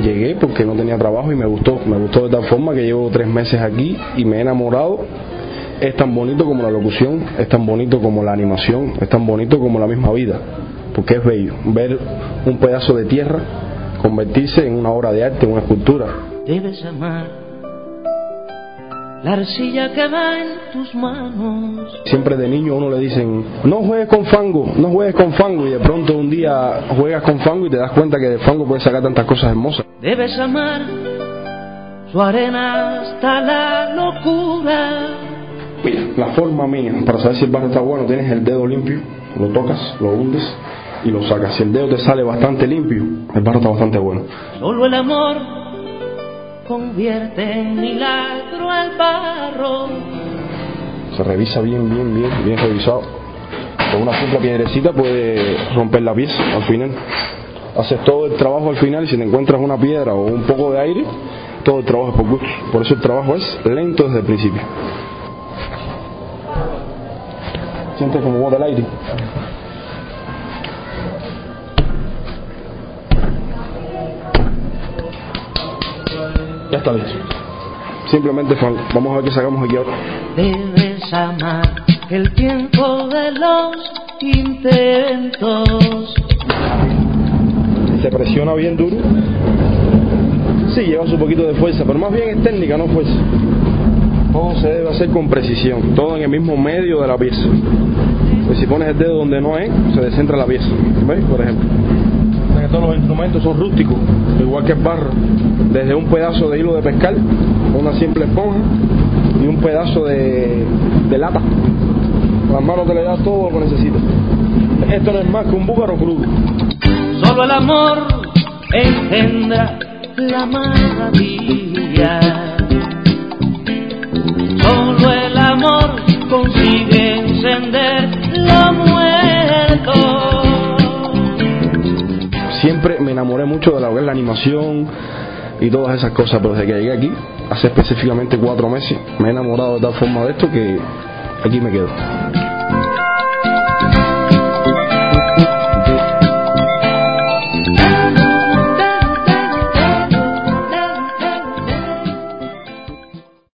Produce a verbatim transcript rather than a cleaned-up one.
llegué porque no tenía trabajo y me gustó, me gustó de tal forma que llevo tres meses aquí y me he enamorado. Es tan bonito como la locución, es tan bonito como la animación, es tan bonito como la misma vida, porque es bello ver un pedazo de tierra convertirse en una obra de arte, en una escultura. Debes amar la arcilla que va en tus manos. Siempre de niño a uno le dicen, no juegues con fango, no juegues con fango, y de pronto un día juegas con fango y te das cuenta que de fango puedes sacar tantas cosas hermosas. Debes amar su arena hasta la locura. Mira, la forma mía para saber si el barro está bueno, tienes el dedo limpio, lo tocas, lo hundes y lo sacas. Si el dedo te sale bastante limpio, el barro está bastante bueno. Solo el amor convierte en milagro el barro. Se revisa bien, bien, bien, bien revisado. Con una simple piedrecita puede romper la pieza al final. Haces todo el trabajo al final y si te encuentras una piedra o un poco de aire, todo el trabajo es por gusto. Por eso el trabajo es lento desde el principio. Sientes como bota el aire. Ya está listo. Simplemente fango. Vamos a ver qué sacamos aquí ahora. Debes amar el tiempo de los intentos. Se presiona bien duro. Sí, lleva su poquito de fuerza, pero más bien es técnica, no fuerza. Todo se debe hacer con precisión, todo en el mismo medio de la pieza. Pues si pones el dedo donde no es, se descentra la pieza. ¿Veis? Por ejemplo. O sea que todos los instrumentos son rústicos, igual que el barro. Desde un pedazo de hilo de pescar, una simple esponja y un pedazo de, de lata. Con las manos te le das todo lo que necesitas. Esto no es más que un búcaro crudo. Solo el amor engendra la maravilla. Solo el amor consigue encender lo muerto. Siempre me enamoré mucho de lo que es la animación y todas esas cosas, pero desde que llegué aquí, hace específicamente cuatro meses, me he enamorado de tal forma de esto que aquí me quedo.